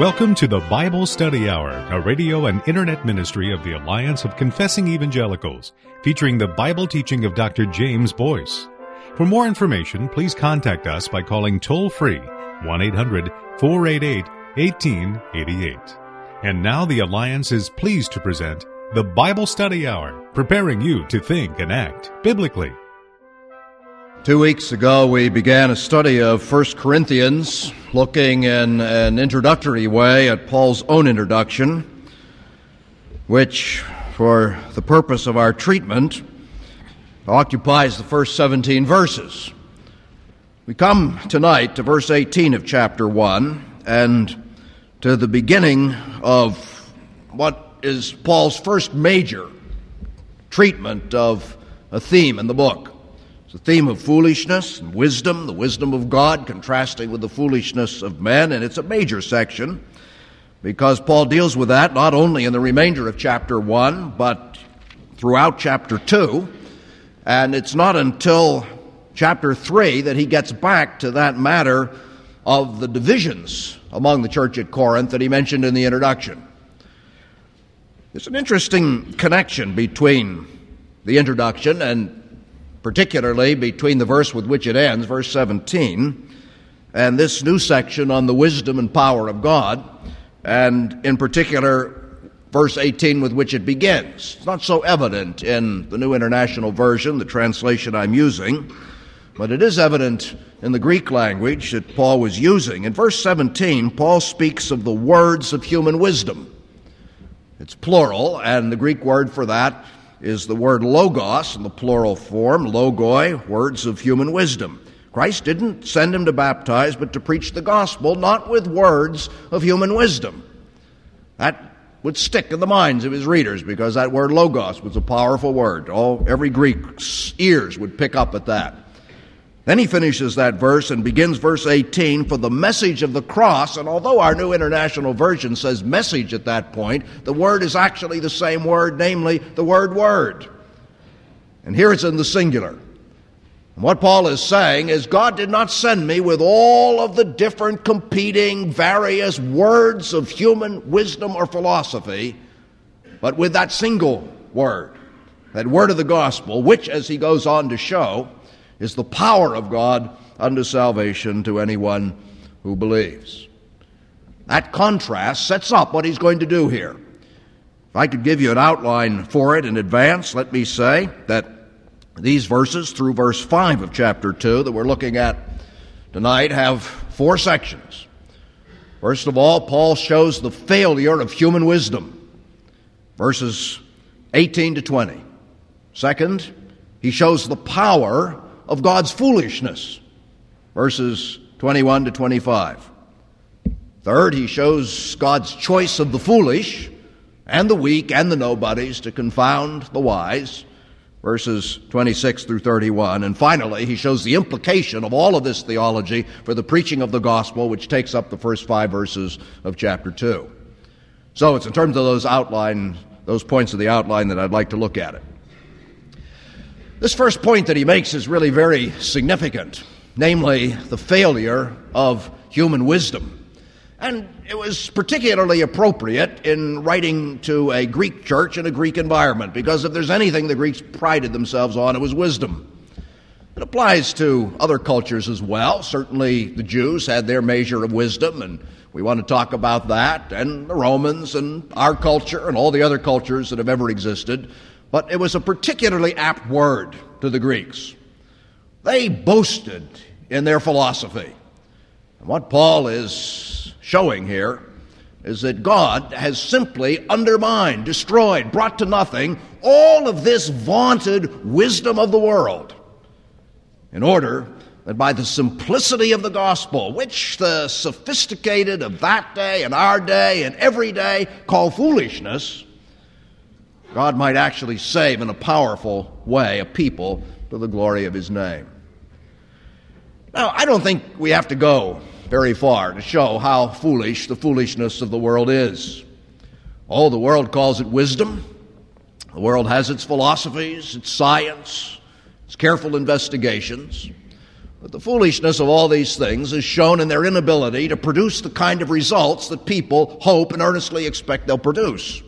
Welcome to the Bible Study Hour, a radio and internet ministry of the Alliance of Confessing Evangelicals, featuring the Bible teaching of Dr. James Boyce. For more information, please contact us by calling toll-free 1-800-488-1888. And now the Alliance is pleased to present the Bible Study Hour, preparing you to think and act biblically. 2 weeks ago, we began a study of 1 Corinthians, looking in an introductory way at Paul's own introduction, which, for the purpose of our treatment, occupies the first 17 verses. We come tonight to verse 18 of chapter 1 and to the beginning of what is Paul's first major treatment of a theme in the book. It's the theme of foolishness and wisdom, the wisdom of God contrasting with the foolishness of men, and it's a major section because Paul deals with that not only in the remainder of chapter 1, but throughout chapter 2, and it's not until chapter 3 that he gets back to that matter of the divisions among the church at Corinth that he mentioned in the introduction. There's an interesting connection between the introduction and particularly between the verse with which it ends, verse 17, and this new section on the wisdom and power of God, and in particular, verse 18 with which it begins. It's not so evident in the New International Version, the translation I'm using, but it is evident in the Greek language that Paul was using. In verse 17, Paul speaks of the words of human wisdom. It's plural, and the Greek word for that is the word logos in the plural form, logoi, words of human wisdom. Christ didn't send him to baptize, but to preach the gospel, not with words of human wisdom. That would stick in the minds of his readers because that word logos was a powerful word. Every Greek's ears would pick up at that. Then he finishes that verse and begins verse 18, for the message of the cross, and although our New International Version says message at that point, the word is actually the same word, namely the word word. And here it's in the singular. And what Paul is saying is God did not send me with all of the different competing various words of human wisdom or philosophy, but with that single word, that word of the gospel, which, as he goes on to show, is the power of God unto salvation to anyone who believes. That contrast sets up what he's going to do here. If I could give you an outline for it in advance, let me say that these verses through verse 5 of chapter 2 that we're looking at tonight have 4 sections. First of all, Paul shows the failure of human wisdom, verses 18 to 20. Second, he shows the power of God's foolishness, verses 21 to 25. Third, he shows God's choice of the foolish and the weak and the nobodies to confound the wise, verses 26 through 31. And finally, he shows the implication of all of this theology for the preaching of the gospel, which takes up the first 5 verses of chapter 2. So it's in terms of those points of the outline that I'd like to look at it. This first point that he makes is really very significant, namely the failure of human wisdom. And it was particularly appropriate in writing to a Greek church in a Greek environment, because if there's anything the Greeks prided themselves on, it was wisdom. It applies to other cultures as well. Certainly the Jews had their measure of wisdom, and we want to talk about that, and the Romans and our culture and all the other cultures that have ever existed. But it was a particularly apt word to the Greeks. They boasted in their philosophy. And what Paul is showing here is that God has simply undermined, destroyed, brought to nothing all of this vaunted wisdom of the world in order that by the simplicity of the gospel, which the sophisticated of that day and our day and every day call foolishness, God might actually save in a powerful way a people to the glory of his name. Now, I don't think we have to go very far to show how foolish the foolishness of the world is. Oh, the world calls it wisdom. The world has its philosophies, its science, its careful investigations. But the foolishness of all these things is shown in their inability to produce the kind of results that people hope and earnestly expect they'll produce.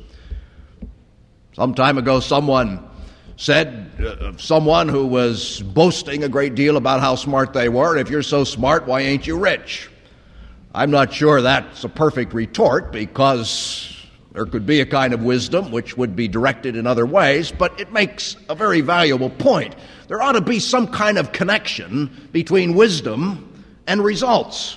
Some time ago, someone said of someone who was boasting a great deal about how smart they were, "If you're so smart, why ain't you rich?" I'm not sure that's a perfect retort, because there could be a kind of wisdom which would be directed in other ways, but it makes a very valuable point. There ought to be some kind of connection between wisdom and results.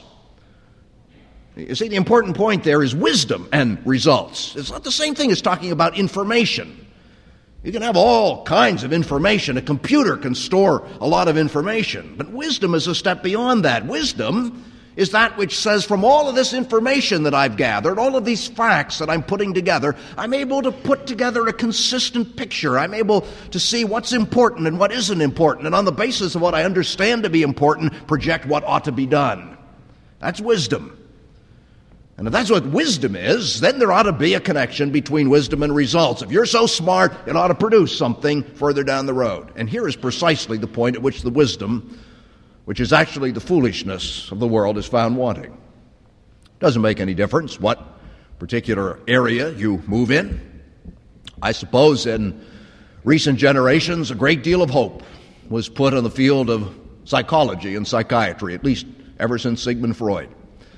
You see, the important point there is wisdom and results. It's not the same thing as talking about information. You can have all kinds of information. A computer can store a lot of information. But wisdom is a step beyond that. Wisdom is that which says, from all of this information that I've gathered, all of these facts that I'm putting together, I'm able to put together a consistent picture. I'm able to see what's important and what isn't important, and on the basis of what I understand to be important, project what ought to be done. That's wisdom. And if that's what wisdom is, then there ought to be a connection between wisdom and results. If you're so smart, it ought to produce something further down the road. And here is precisely the point at which the wisdom, which is actually the foolishness of the world, is found wanting. It doesn't make any difference what particular area you move in. I suppose in recent generations, a great deal of hope was put on the field of psychology and psychiatry, at least ever since Sigmund Freud.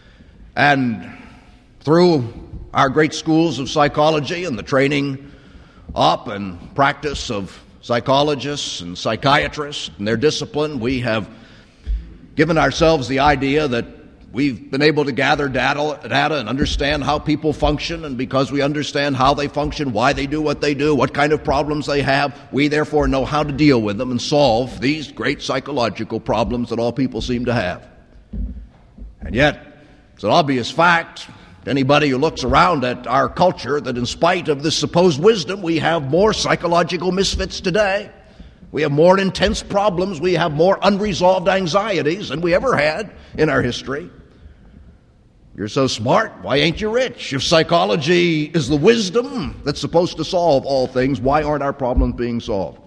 And through our great schools of psychology and the training up and practice of psychologists and psychiatrists and their discipline, we have given ourselves the idea that we've been able to gather data and understand how people function, and because we understand how they function, why they do what they do, what kind of problems they have, we therefore know how to deal with them and solve these great psychological problems that all people seem to have. And yet, it's an obvious fact to anybody who looks around at our culture that in spite of this supposed wisdom, we have more psychological misfits today. We have more intense problems. We have more unresolved anxieties than we ever had in our history. You're so smart, why ain't you rich? If psychology is the wisdom that's supposed to solve all things, why aren't our problems being solved?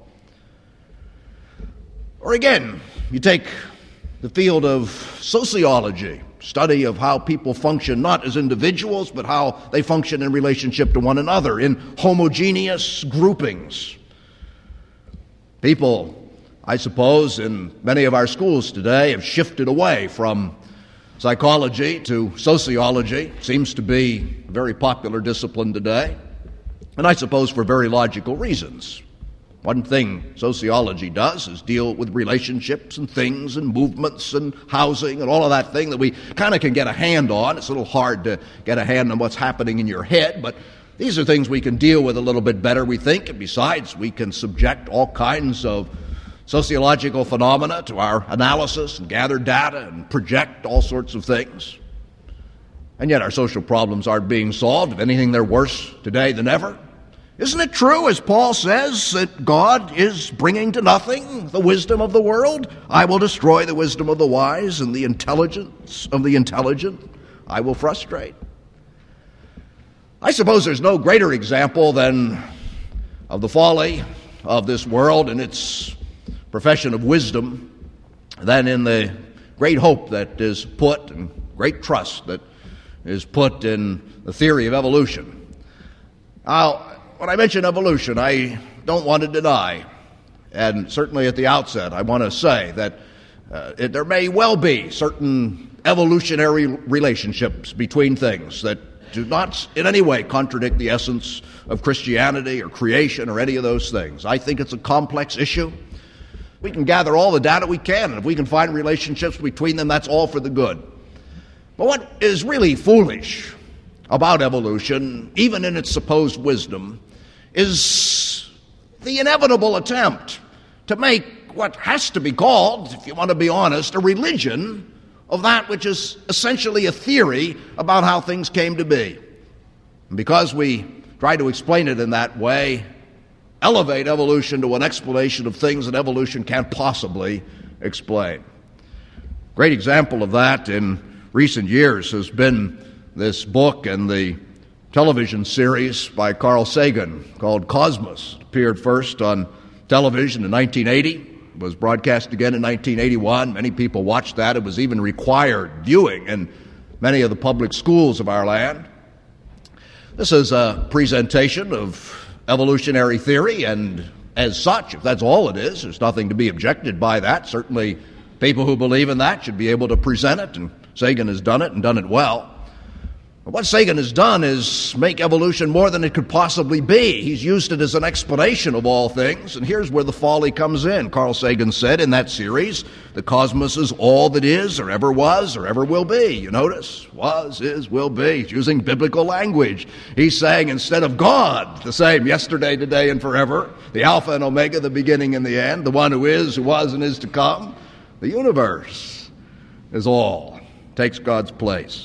Or again, you take the field of sociology, study of how people function not as individuals, but how they function in relationship to one another in homogeneous groupings. People, I suppose, in many of our schools today have shifted away from psychology to sociology. It seems to be a very popular discipline today, and I suppose for very logical reasons. One thing sociology does is deal with relationships and things and movements and housing and all of that thing that we kind of can get a hand on. It's a little hard to get a hand on what's happening in your head, but these are things we can deal with a little bit better, we think, and besides, we can subject all kinds of sociological phenomena to our analysis and gather data and project all sorts of things. And yet our social problems aren't being solved. If anything, they're worse today than ever. Isn't it true, as Paul says, that God is bringing to nothing the wisdom of the world? I will destroy the wisdom of the wise, and the intelligence of the intelligent I will frustrate. I suppose there's no greater example than of the folly of this world and its profession of wisdom than in the great hope that is put and great trust that is put in the theory of evolution. Now, when I mention evolution, I don't want to deny, and certainly at the outset I want to say that there may well be certain evolutionary relationships between things that do not in any way contradict the essence of Christianity or creation or any of those things. I think it's a complex issue. We can gather all the data we can, and if we can find relationships between them, that's all for the good. But what is really foolish about evolution, even in its supposed wisdom, is the inevitable attempt to make what has to be called, if you want to be honest, a religion of that which is essentially a theory about how things came to be. And because we try to explain it in that way, elevate evolution to an explanation of things that evolution can't possibly explain. Great example of that in recent years has been this book and the television series by Carl Sagan called Cosmos. It appeared first on television in 1980, It was broadcast again in 1981. Many people watched that. It was even required viewing in many of the public schools of our land. This is a presentation of evolutionary theory, and as such, if that's all it is, there's nothing to be objected by that. Certainly, people who believe in that should be able to present it, and Sagan has done it and done it well. But what Sagan has done is make evolution more than it could possibly be. He's used it as an explanation of all things, and here's where the folly comes in. Carl Sagan said in that series, the cosmos is all that is or ever was or ever will be. You notice? Was, is, will be. He's using biblical language. He's saying instead of God, the same yesterday, today, and forever, the Alpha and Omega, the beginning and the end, the one who is, who was, and is to come, the universe is all. Takes God's place.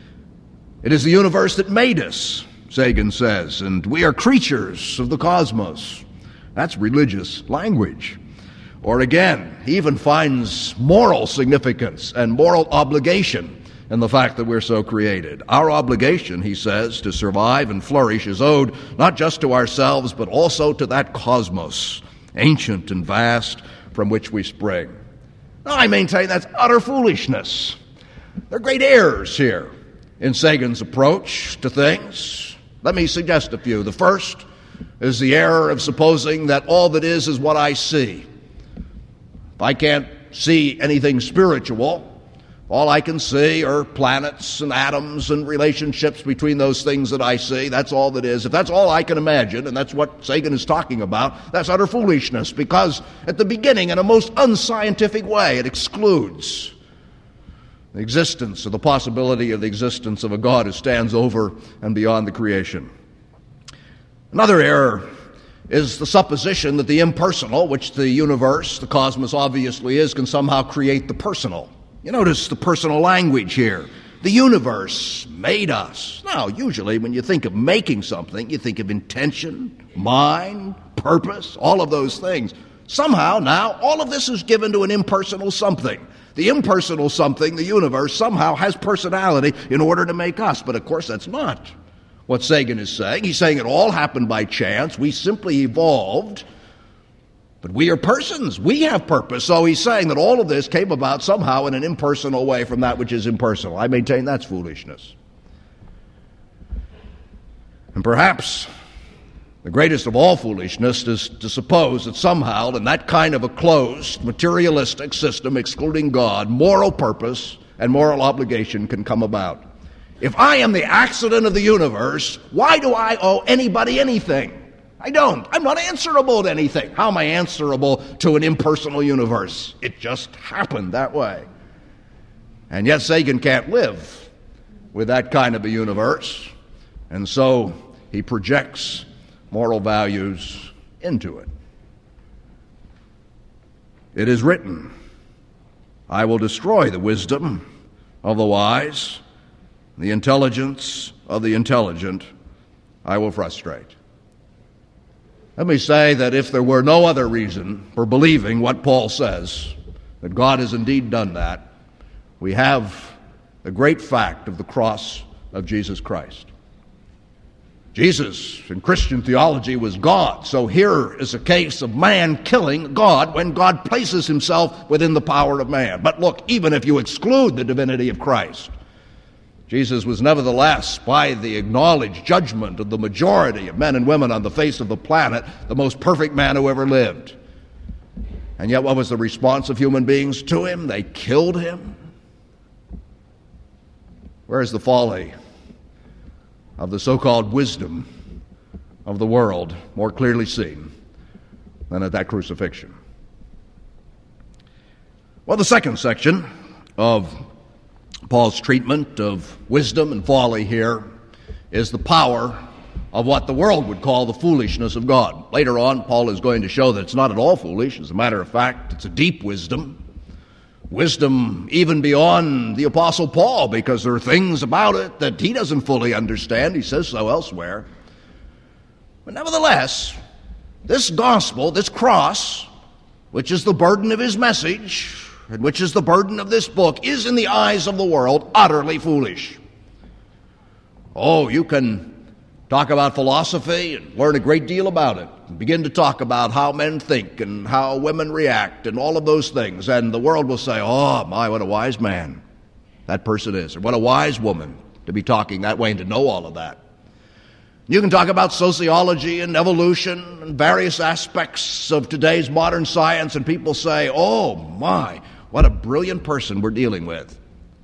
It is the universe that made us, Sagan says, and we are creatures of the cosmos. That's religious language. Or again, he even finds moral significance and moral obligation in the fact that we're so created. Our obligation, he says, to survive and flourish is owed not just to ourselves, but also to that cosmos, ancient and vast, from which we spring. Now, I maintain that's utter foolishness. There are great errors here in Sagan's approach to things. Let me suggest a few. The first is the error of supposing that all that is what I see. If I can't see anything spiritual, all I can see are planets and atoms and relationships between those things that I see. That's all that is. If that's all I can imagine, and that's what Sagan is talking about, that's utter foolishness, because at the beginning, in a most unscientific way, it excludes the existence or the possibility of the existence of a God who stands over and beyond the creation. Another error is the supposition that the impersonal, which the universe, the cosmos obviously is, can somehow create the personal. You notice the personal language here. The universe made us. Now, usually when you think of making something, you think of intention, mind, purpose, all of those things. Somehow now, all of this is given to an impersonal something. The impersonal something, the universe, somehow has personality in order to make us. But of course, that's not what Sagan is saying. He's saying it all happened by chance. We simply evolved. But we are persons. We have purpose. So he's saying that all of this came about somehow in an impersonal way from that which is impersonal. I maintain that's foolishness. And perhaps the greatest of all foolishness is to suppose that somehow in that kind of a closed, materialistic system, excluding God, moral purpose and moral obligation can come about. If I am the accident of the universe, why do I owe anybody anything? I don't. I'm not answerable to anything. How am I answerable to an impersonal universe? It just happened that way. And yet Sagan can't live with that kind of a universe, and so he projects moral values into it. It is written, I will destroy the wisdom of the wise, the intelligence of the intelligent I will frustrate. Let me say that if there were no other reason for believing what Paul says, that God has indeed done that, we have the great fact of the cross of Jesus Christ. Jesus, in Christian theology, was God. So here is a case of man killing God when God places himself within the power of man. But look, even if you exclude the divinity of Christ, Jesus was nevertheless, by the acknowledged judgment of the majority of men and women on the face of the planet, the most perfect man who ever lived. And yet what was the response of human beings to him? They killed him. Where is the folly of the so-called wisdom of the world more clearly seen than at that crucifixion? Well, the second section of Paul's treatment of wisdom and folly here is the power of what the world would call the foolishness of God. Later on, Paul is going to show that it's not at all foolish. As a matter of fact, it's a deep wisdom. Wisdom even beyond the Apostle Paul, because there are things about it that he doesn't fully understand. He says so elsewhere. But nevertheless, this gospel, this cross, which is the burden of his message, and which is the burden of this book, is in the eyes of the world utterly foolish. Oh, you can talk about philosophy and learn a great deal about it, and begin to talk about how men think and how women react and all of those things. And the world will say, oh, my, what a wise man that person is, or what a wise woman to be talking that way and to know all of that. You can talk about sociology and evolution and various aspects of today's modern science, and people say, oh, my, what a brilliant person we're dealing with.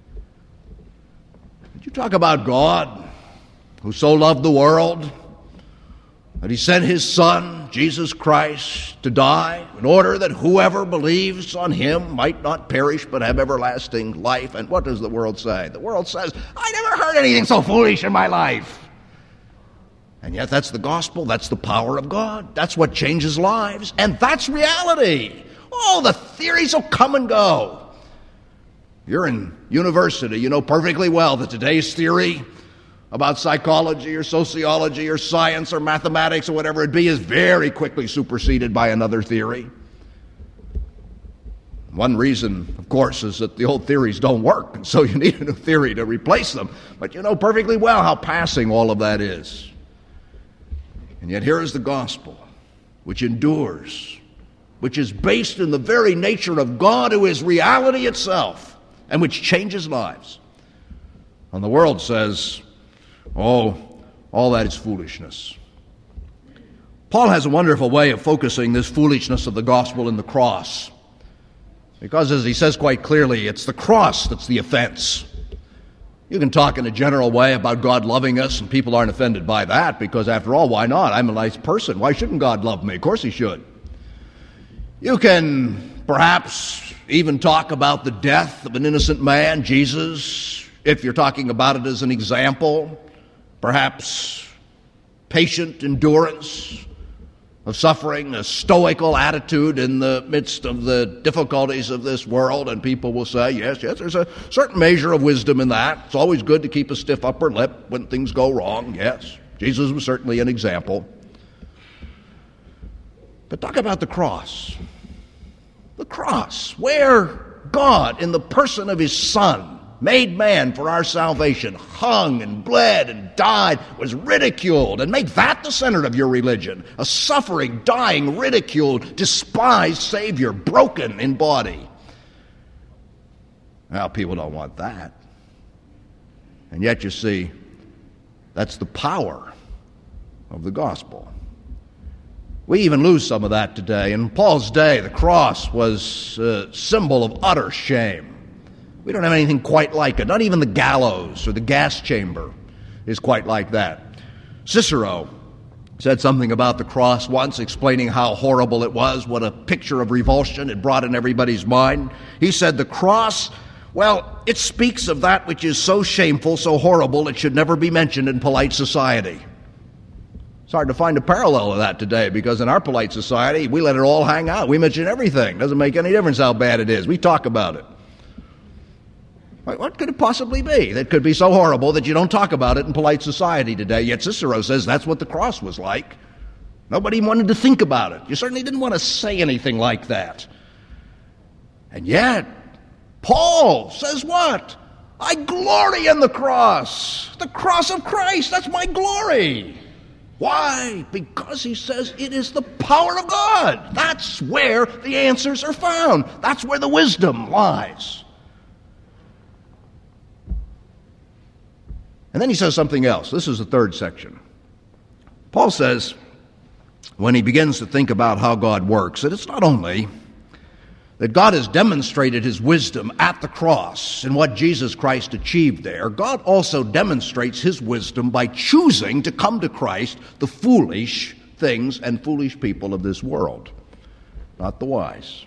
But you talk about God, who so loved the world that he sent his Son, Jesus Christ, to die in order that whoever believes on him might not perish but have everlasting life. And what does the world say? The world says, I never heard anything so foolish in my life. And yet that's the gospel, that's the power of God, that's what changes lives, and that's reality. Oh, the theories will come and go. You're in university, you know perfectly well that today's theory about psychology or sociology or science or mathematics or whatever it be is very quickly superseded by another theory. One reason, of course, is that the old theories don't work, and so you need a new theory to replace them. But you know perfectly well how passing all of that is. And yet here is the gospel, which endures, which is based in the very nature of God, who is reality itself, and which changes lives. And the world says, oh, all that is foolishness. Paul has a wonderful way of focusing this foolishness of the gospel in the cross. Because, as he says quite clearly, it's the cross that's the offense. You can talk in a general way about God loving us, and people aren't offended by that, because after all, why not? I'm a nice person. Why shouldn't God love me? Of course he should. You can perhaps even talk about the death of an innocent man, Jesus, if you're talking about it as an example. Perhaps patient endurance of suffering, a stoical attitude in the midst of the difficulties of this world, and people will say, yes, there's a certain measure of wisdom in that. It's always good to keep a stiff upper lip when things go wrong. Yes, Jesus was certainly an example. But talk about the cross. The cross, where God, in the person of his Son, made man for our salvation, hung and bled and died, was ridiculed, and make that the center of your religion. A suffering, dying, ridiculed, despised Savior, broken in body. Now, people don't want that. And yet, you see, that's the power of the gospel. We even lose some of that today. In Paul's day, the cross was a symbol of utter shame. We don't have anything quite like it. Not even the gallows or the gas chamber is quite like that. Cicero said something about the cross once, explaining how horrible it was, what a picture of revulsion it brought in everybody's mind. He said the cross, well, it speaks of that which is so shameful, so horrible, it should never be mentioned in polite society. It's hard to find a parallel of that today, because in our polite society, we let it all hang out. We mention everything. Doesn't make any difference how bad it is. We talk about it. What could it possibly be that could be so horrible that you don't talk about it in polite society today? Yet Cicero says that's what the cross was like. Nobody wanted to think about it. You certainly didn't want to say anything like that. And yet, Paul says what? I glory in the cross of Christ. That's my glory. Why? Because he says it is the power of God. That's where the answers are found. That's where the wisdom lies. And then he says something else. This is the third section. Paul says, when he begins to think about how God works, that it's not only that God has demonstrated his wisdom at the cross and what Jesus Christ achieved there, God also demonstrates his wisdom by choosing to come to Christ the foolish things and foolish people of this world, not the wise.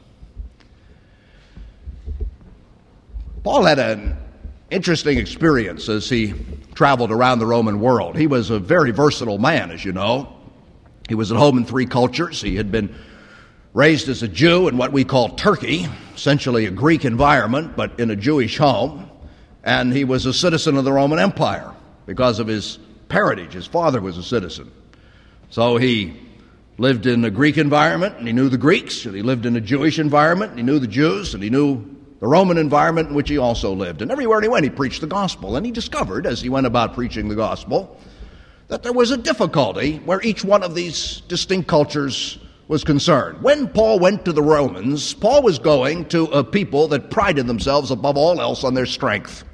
Paul had an interesting experience as he traveled around the Roman world. He was a very versatile man, as you know. He was at home in 3 cultures. He had been raised as a Jew in what we call Turkey, essentially a Greek environment, but in a Jewish home. And he was a citizen of the Roman Empire because of his parentage. His father was a citizen. So he lived in a Greek environment, and he knew the Greeks, and he lived in a Jewish environment, and he knew the Jews, and he knew the Roman environment in which he also lived. And everywhere he went, he preached the gospel. And he discovered, as he went about preaching the gospel, that there was a difficulty where each one of these distinct cultures was concerned. When Paul went to the Romans, Paul was going to a people that prided themselves above all else on their strength.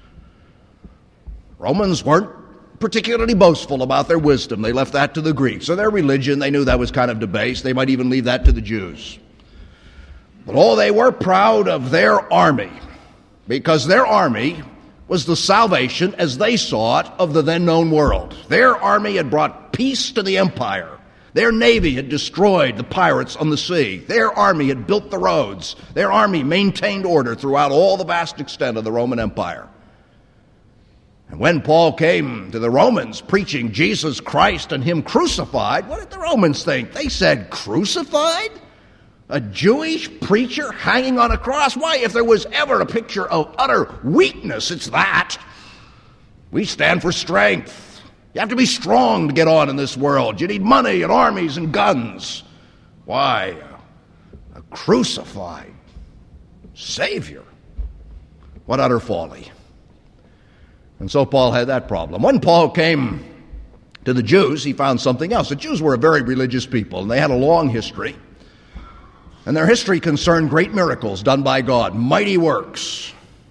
Romans weren't particularly boastful about their wisdom. They left that to the Greeks. Or their religion, they knew that was kind of debased. They might even leave that to the Jews. But they were proud of their army, because their army was the salvation, as they saw it, of the then known world. Their army had brought peace to the empire. Their navy had destroyed the pirates on the sea. Their army had built the roads. Their army maintained order throughout all the vast extent of the Roman Empire. And when Paul came to the Romans preaching Jesus Christ and Him crucified, what did the Romans think? They said, crucified? A Jewish preacher hanging on a cross? Why, if there was ever a picture of utter weakness, it's that. We stand for strength. You have to be strong to get on in this world. You need money and armies and guns. Why? A crucified Savior. What utter folly. And so Paul had that problem. When Paul came to the Jews, he found something else. The Jews were a very religious people, and they had a long history. And their history concerned great miracles done by God, mighty works.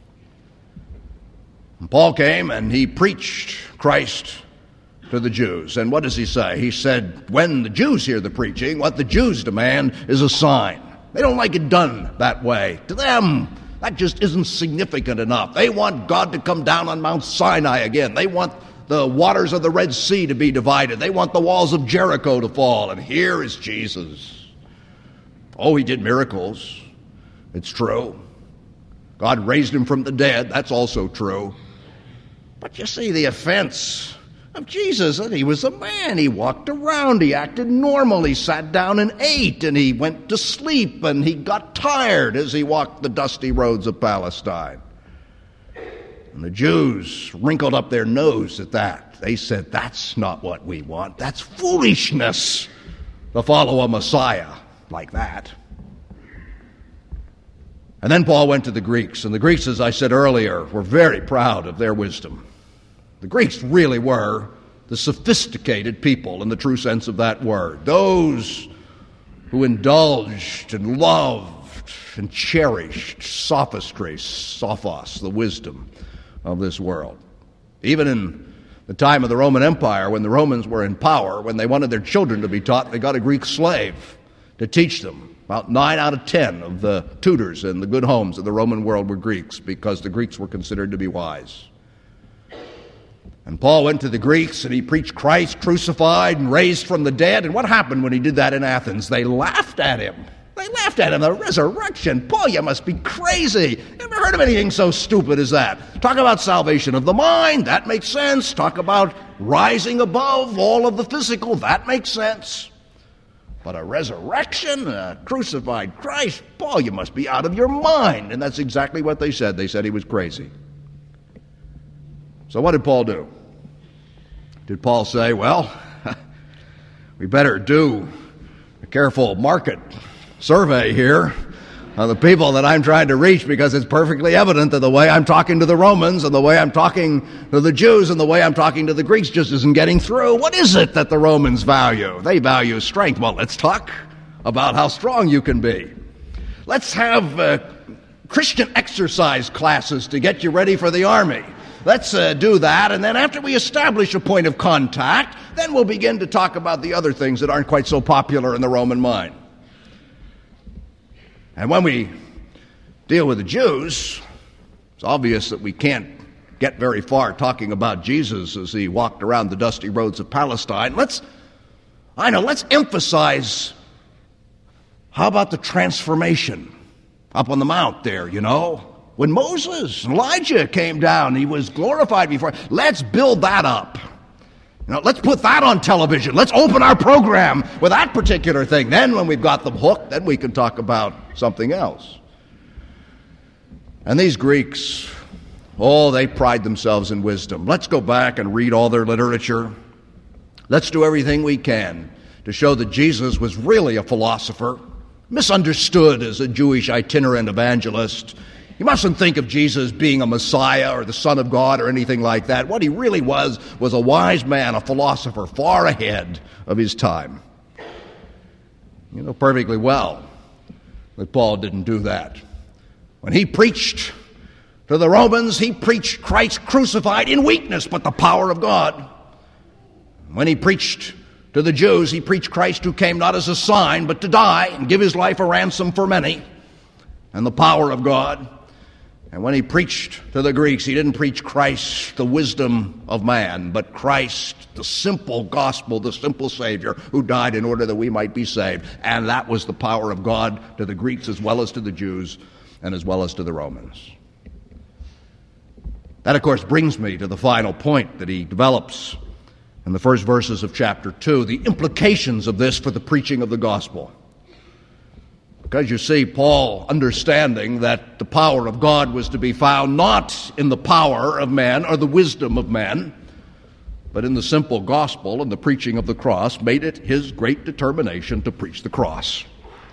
And Paul came and he preached Christ to the Jews. And what does he say? He said, when the Jews hear the preaching, what the Jews demand is a sign. They don't like it done that way. To them, that just isn't significant enough. They want God to come down on Mount Sinai again. They want the waters of the Red Sea to be divided. They want the walls of Jericho to fall. And here is Jesus. Oh, He did miracles. It's true. God raised Him from the dead. That's also true. But you see, the offense of Jesus, He was a man. He walked around. He acted normal. He sat down and ate, and he went to sleep, and he got tired as he walked the dusty roads of Palestine. And the Jews wrinkled up their nose at that. They said, that's not what we want. That's foolishness to follow a Messiah like that. And then Paul went to the Greeks, and the Greeks, as I said earlier, were very proud of their wisdom. The Greeks really were the sophisticated people in the true sense of that word. Those who indulged and loved and cherished sophistry, sophos, the wisdom of this world. Even in the time of the Roman Empire, when the Romans were in power, when they wanted their children to be taught, they got a Greek slave to teach them. About 9 out of 10 of the tutors in the good homes of the Roman world were Greeks, because the Greeks were considered to be wise. And Paul went to the Greeks and he preached Christ crucified and raised from the dead. And what happened when he did that in Athens? They laughed at him. They laughed at him. The resurrection. Paul, you must be crazy. Never heard of anything so stupid as that. Talk about salvation of the mind. That makes sense. Talk about rising above all of the physical. That makes sense. But a resurrection, a crucified Christ, Paul, you must be out of your mind. And that's exactly what they said. They said he was crazy. So what did Paul do? Did Paul say, well, we better do a careful market survey here of the people that I'm trying to reach, because it's perfectly evident that the way I'm talking to the Romans and the way I'm talking to the Jews and the way I'm talking to the Greeks just isn't getting through. What is it that the Romans value? They value strength. Well, let's talk about how strong you can be. Let's have Christian exercise classes to get you ready for the army. Let's do that, and then after we establish a point of contact, then we'll begin to talk about the other things that aren't quite so popular in the Roman mind. And when we deal with the Jews, it's obvious that we can't get very far talking about Jesus as he walked around the dusty roads of Palestine. Let's emphasize, how about the transformation up on the mount there, you know? When Moses, Elijah came down, he was glorified before. Let's build that up. Let's put that on television. Let's open our program with that particular thing. Then when we've got them hooked, then we can talk about something else. And these Greeks, they pride themselves in wisdom. Let's go back and read all their literature. Let's do everything we can to show that Jesus was really a philosopher, misunderstood as a Jewish itinerant evangelist. You mustn't think of Jesus being a Messiah or the Son of God or anything like that. What he really was a wise man, a philosopher, far ahead of his time. You know perfectly well that Paul didn't do that. When he preached to the Romans, he preached Christ crucified in weakness, but the power of God. When he preached to the Jews, he preached Christ who came not as a sign, but to die and give his life a ransom for many, and the power of God. And when he preached to the Greeks, he didn't preach Christ, the wisdom of man, but Christ, the simple gospel, the simple Savior who died in order that we might be saved. And that was the power of God to the Greeks as well as to the Jews and as well as to the Romans. That, of course, brings me to the final point that he develops in the first verses of chapter 2, the implications of this for the preaching of the gospel. Because you see, Paul, understanding that the power of God was to be found not in the power of man or the wisdom of man, but in the simple gospel and the preaching of the cross, made it his great determination to preach the cross.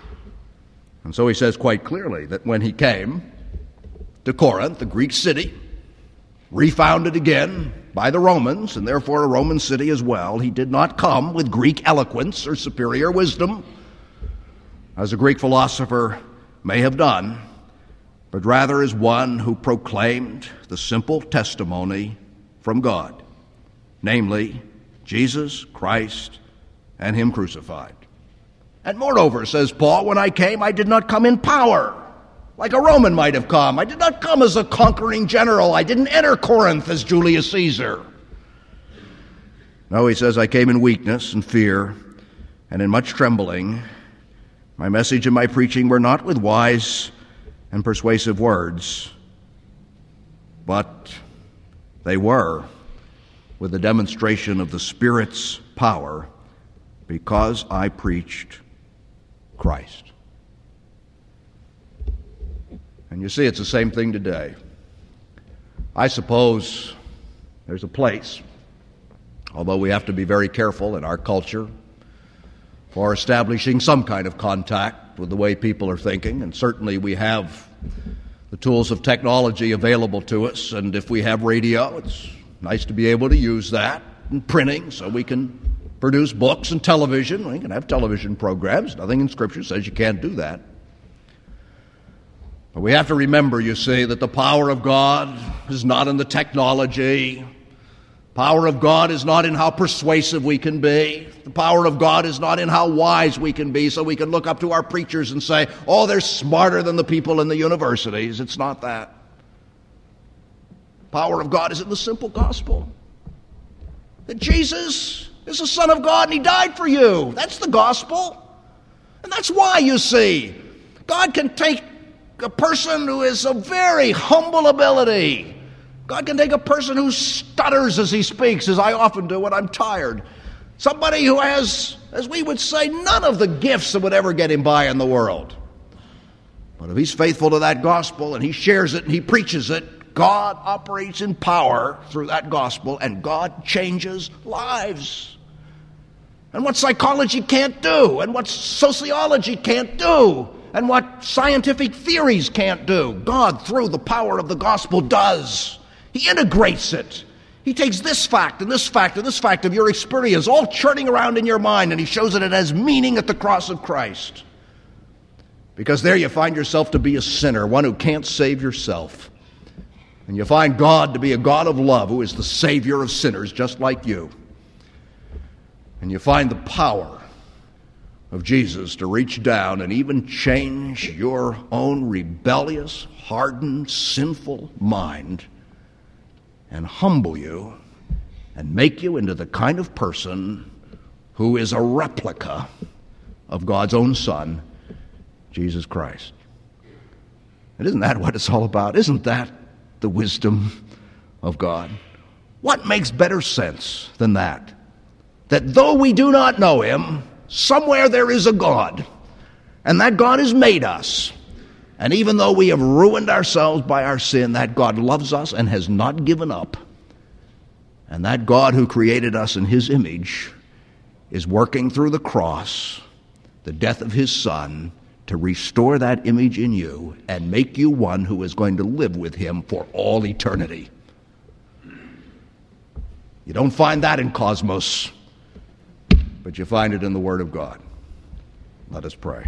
And so he says quite clearly that when he came to Corinth, the Greek city, refounded again by the Romans, and therefore a Roman city as well, he did not come with Greek eloquence or superior wisdom, as a Greek philosopher may have done, but rather as one who proclaimed the simple testimony from God, namely, Jesus Christ and him crucified. And moreover, says Paul, when I came, I did not come in power, like a Roman might have come. I did not come as a conquering general. I didn't enter Corinth as Julius Caesar. No, he says, I came in weakness and fear and in much trembling. My message and my preaching were not with wise and persuasive words, but they were with the demonstration of the Spirit's power, because I preached Christ. And you see, it's the same thing today. I suppose there's a place, although we have to be very careful in our culture, for establishing some kind of contact with the way people are thinking. And certainly we have the tools of technology available to us. And if we have radio, it's nice to be able to use that, and printing, so we can produce books and television. We can have television programs. Nothing in Scripture says you can't do that. But we have to remember, you see, that the power of God is not in the technology. Power of God is not in how persuasive we can be. The power of God is not in how wise we can be, so we can look up to our preachers and say, oh, they're smarter than the people in the universities. It's not that. Power of God is in the simple gospel. That Jesus is the Son of God and he died for you. That's the gospel. And that's why, you see, God can take a person who is of very humble ability. God can take a person who stutters as he speaks, as I often do when I'm tired. Somebody who has, as we would say, none of the gifts that would ever get him by in the world. But if he's faithful to that gospel and he shares it and he preaches it, God operates in power through that gospel, and God changes lives. And what psychology can't do, and what sociology can't do, and what scientific theories can't do, God, through the power of the gospel, does. He integrates it. He takes this fact and this fact and this fact of your experience, all churning around in your mind, and he shows that it has meaning at the cross of Christ. Because there you find yourself to be a sinner, one who can't save yourself. And you find God to be a God of love, who is the Savior of sinners just like you. And you find the power of Jesus to reach down and even change your own rebellious, hardened, sinful mind and humble you and make you into the kind of person who is a replica of God's own Son, Jesus Christ. And isn't that what it's all about? Isn't that the wisdom of God? What makes better sense than that? That though we do not know him, somewhere there is a God, and that God has made us. And even though we have ruined ourselves by our sin, that God loves us and has not given up. And that God who created us in his image is working through the cross, the death of his Son, to restore that image in you and make you one who is going to live with him for all eternity. You don't find that in Cosmos, but you find it in the Word of God. Let us pray.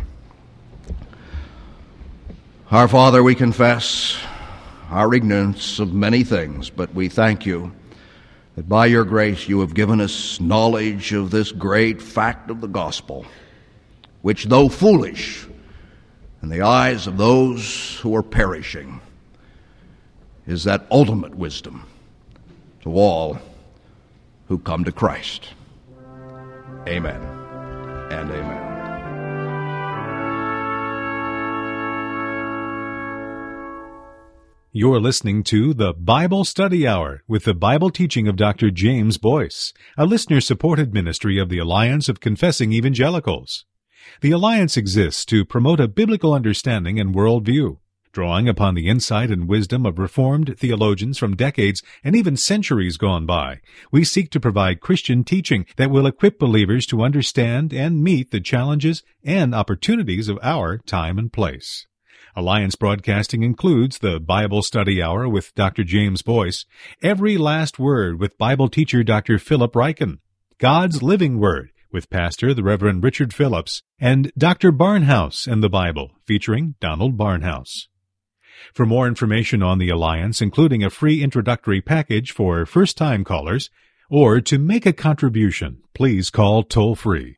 Our Father, we confess our ignorance of many things, but we thank you that by your grace you have given us knowledge of this great fact of the gospel, which, though foolish in the eyes of those who are perishing, is that ultimate wisdom to all who come to Christ. Amen and amen. You're listening to the Bible Study Hour with the Bible teaching of Dr. James Boyce, a listener-supported ministry of the Alliance of Confessing Evangelicals. The Alliance exists to promote a biblical understanding and worldview. Drawing upon the insight and wisdom of Reformed theologians from decades and even centuries gone by, we seek to provide Christian teaching that will equip believers to understand and meet the challenges and opportunities of our time and place. Alliance Broadcasting includes the Bible Study Hour with Dr. James Boyce, Every Last Word with Bible teacher Dr. Philip Ryken, God's Living Word with Pastor the Reverend Richard Phillips, and Dr. Barnhouse and the Bible featuring Donald Barnhouse. For more information on the Alliance, including a free introductory package for first-time callers, or to make a contribution, please call toll-free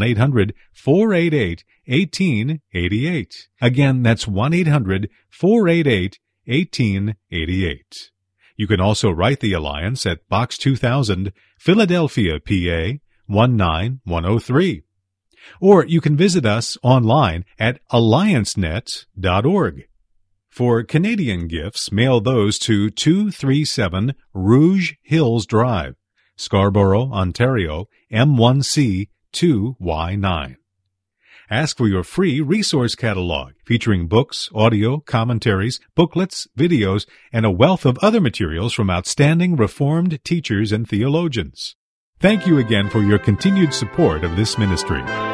1-800-488-1888. Again, that's 1-800-488-1888. You can also write the Alliance at Box 2000, Philadelphia, PA 19103. Or you can visit us online at alliancenet.org. For Canadian gifts, mail those to 237 Rouge Hills Drive, Scarborough, Ontario, M1C 2Y9. Ask for your free resource catalog featuring books, audio, commentaries, booklets, videos, and a wealth of other materials from outstanding Reformed teachers and theologians. Thank you again for your continued support of this ministry.